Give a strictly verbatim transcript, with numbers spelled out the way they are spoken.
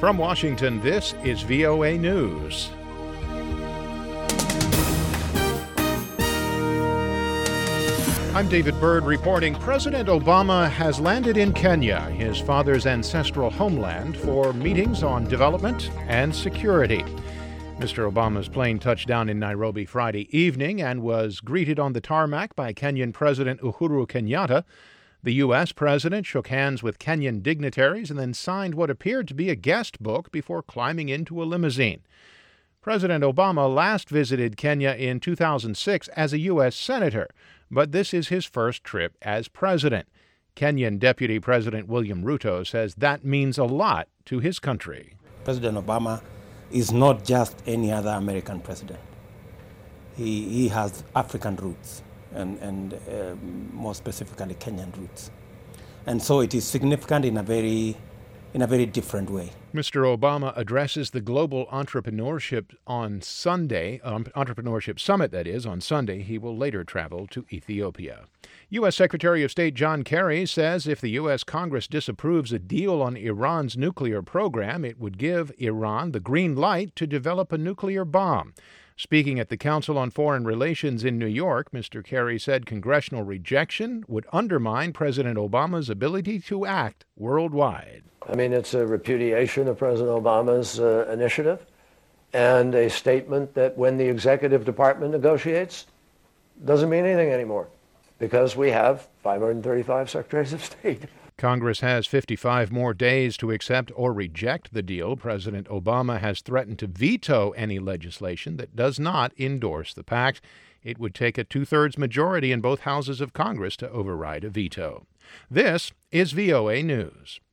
From Washington, this is V O A News. I'm David Byrd reporting President Obama has landed in Kenya, his father's ancestral homeland, for meetings on development and security. Mister Obama's plane touched down in Nairobi Friday evening and was greeted on the tarmac by Kenyan President Uhuru Kenyatta. The U S president shook hands with Kenyan dignitaries and then signed what appeared to be a guest book before climbing into a limousine. President Obama last visited Kenya in two thousand six as a U S senator, but this is his first trip as president. Kenyan Deputy President William Ruto says that means a lot to his country. President Obama is not just any other American president. He, he has African roots and, and uh, more specifically Kenyan roots. And so it is significant in a very in a very different way. Mister Obama addresses the Global Entrepreneurship on Sunday, um, Entrepreneurship Summit, that is, on Sunday. He will later travel to Ethiopia. U S. Secretary of State John Kerry says if the U S. Congress disapproves a deal on Iran's nuclear program, it would give Iran the green light to develop a nuclear bomb. Speaking at the Council on Foreign Relations in New York, Mister Kerry said congressional rejection would undermine President Obama's ability to act worldwide. I mean, it's a repudiation of President Obama's uh, initiative and a statement that when the executive department negotiates, doesn't mean anything anymore because we have five hundred thirty-five secretaries of state. Congress has fifty-five more days to accept or reject the deal. President Obama has threatened to veto any legislation that does not endorse the pact. It would take a two-thirds majority in both houses of Congress to override a veto. This is V O A News.